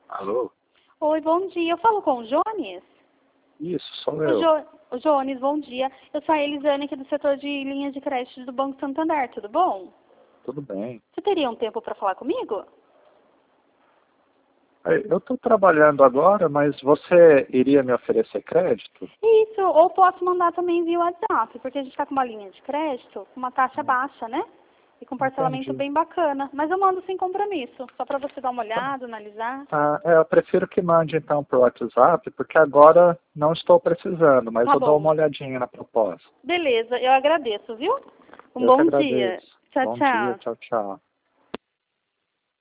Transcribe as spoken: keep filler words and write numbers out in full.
Alô? Oi, bom dia. Eu falo com o Jones? Isso, sou O, eu. jo... o Jones, bom dia. Eu sou a Elisane aqui do setor de linhas de crédito do Banco Santander, tudo bom? Tudo bem. Você teria um tempo para falar comigo? É, Eu estou trabalhando agora, mas você iria me oferecer crédito? Isso, ou posso mandar também via WhatsApp, porque a gente está com uma linha de crédito com uma taxa baixa, né? E com parcelamento Entendi. bem bacana. Mas eu mando sem compromisso, só para você dar uma olhada, analisar. Ah, é, eu prefiro que mande então por WhatsApp, porque agora não estou precisando, mas Tá eu dou bom. uma olhadinha na proposta. Beleza, eu agradeço, viu? Um Eu que bom dia. agradeço. Tchau, Bom dia, tchau. tchau, tchau.